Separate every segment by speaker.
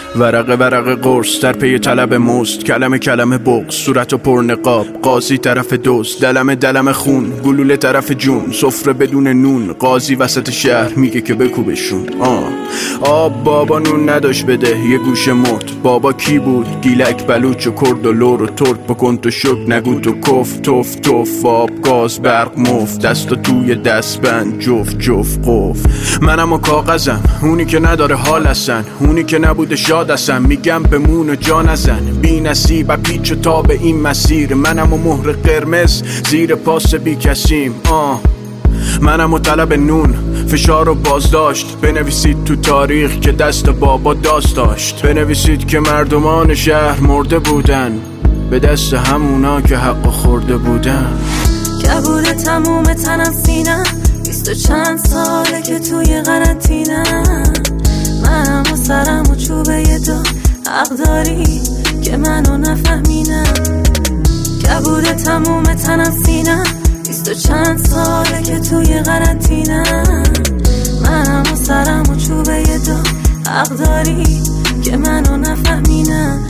Speaker 1: ورقه ورقه قرص در پی طلب مست، کلمه کلمه بغض، صورت و پر نقاب، قاضی طرف دوست، دلم خون، گلوله طرف جون، سفره بدون نون، قاضی وسط شهر میگه که بکوبشون. آب بابا نون نداشت بده، یه گوشه مرد. بابا کی بود؟ گیلک بلوچ و کرد و لور و ترک، بکن تو شک نگو تو کف، توف توف، آب گاز برق مفت، دست و توی دست بند، جفت جفت قف. منم و کاغذم، اونی که نداره حال هستن، اونی که نبوده شاد هستن، میگم بمون و جا نزن، بی نصیب پیچ و تاب این مسیر. منم و مهر قرمز زیر پاس بی کسیم. منم و طلب نون، فشار و بازداشت. بنویسید تو تاریخ که دست بابا داست داشت، بنویسید که مردمان شهر مرده بودن به دست همونا که حق خورده بودن.
Speaker 2: کبود تموم تنم سینم، 20 و چند ساله که توی قرنطینم. منم و سرم و چوبه دو، حق داری که منو نفهمینم. کبود تموم تنم سینم، 20 و چند ساله که توی قرنطینم. منم و سرم و چوبه دو، حق داری که منو نفهمینم.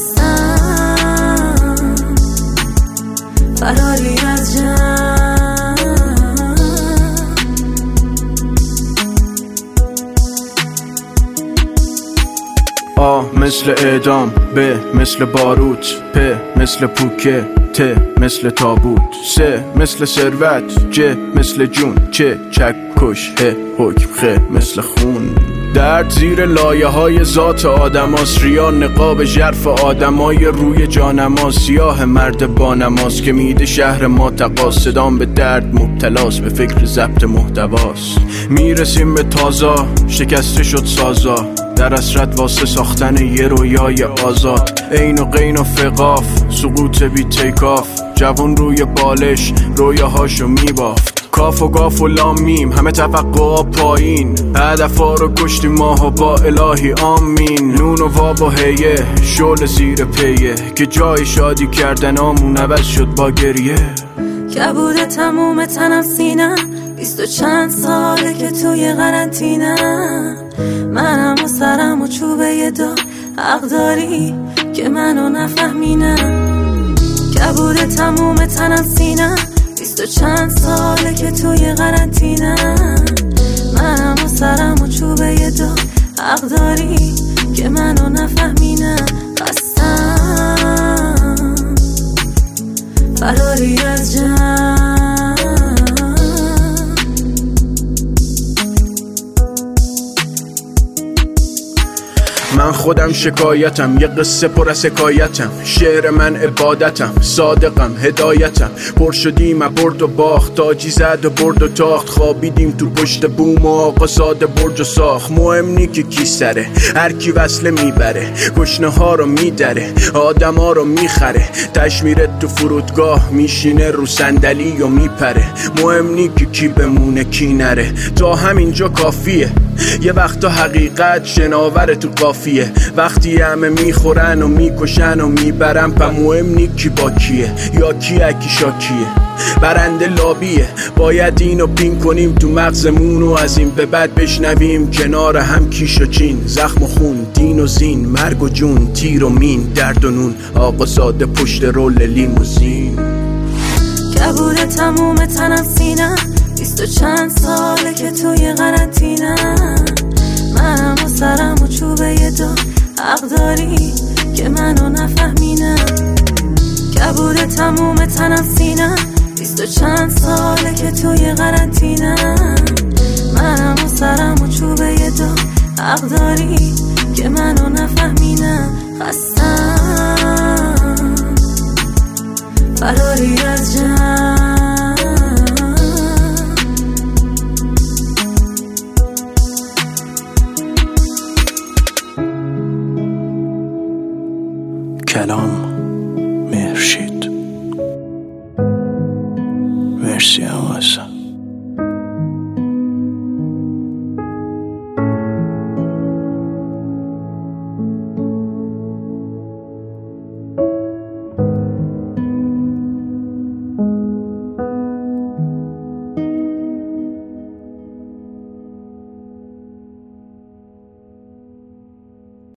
Speaker 2: خستم فراری از جمع،
Speaker 1: مثل اعدام، ب مثل باروت، پ مثل پوکه، ت مثل تابوت، س مثل ثروت، ج مثل جون، چ چکش، ه حکم، خ مثل خون. درد زیر لایه های ذات آدم هاست، ریا نقاب ژرف آدمای روی جانماز. سیاه مرد با نماز که میده شهر ما تقاس، صدام به درد مبتلاست، به فکر ضبط محتواست. میرسیم به تازا، شکسته شد سازا، در اسرت واسه ساختن یه رویای آزاد. عین و قین و فقاف، سقوط بی تیکاف، جوان روی بالش رویاهاشو میبافت. کاف و گاف و لام میم، همه توقعا پایین، هدفا رو کشتی ماها با الهی آمین. نون و واب و هیه، شعل زیر پیه، که جای شادی کردن آمون عوض شد با گریه.
Speaker 2: کبود تموم تنم سینم، 20 و چند ساله که توی قرنطینم. منم و سرم و چوبه دو، حق داری که منو نفهمینم. کبود تموم تنم سینم، 20 و چند ساله که توی قرنطینم. منم و سرم و چوبه دو، حق داری که منو نفهمینم. خستم فراری از جمع،
Speaker 1: من خودم شکایتم، یه قصه پر از حکایتم. شعر من عبادتم، صادقم هدایتم. پر شدیم برد و باخت، تاجی زد و برد و تاخت. خوابیدیم تو پشت بوم و آقا ساده برج و ساخت. مهم نی که کی سره، هر کی وصله میبره، گشنه ها رو میدره، آدم ها رو میخره. تشمیرت تو فرودگاه، میشینه رو صندلی و میپره. مهم نی که کی بمونه کی نره، تا همینجا کافیه. یه وقتا حقیقت شناور تو قافیه، وقتی همه میخورن و میکشن و میبرن. پا مهم نی کی با کیه، یا کیه کی شاکیه، برنده لابیه. باید اینو پین کنیم تو مغزمون و از این به بعد بشنویم کنار هم کیش و چین. زخم و خون، دین و زین، مرگ و جون، تیر و مین، درد و نون، آقا ساده پشت رول لیموزین.
Speaker 2: کبود تموم تنم سینم، 20 و چند ساله که توی قرنطینم. منم و سرم و چوبه دو، حق داری که منو نفهمینم. کبود تموم تنم سینم، 20 و چند ساله که توی قرنطینم. منم و سرم و چوبه دو، حق داری که منو نفهمینم. خستم فراری از جمع،
Speaker 1: کلام مهرشید. مرسی هم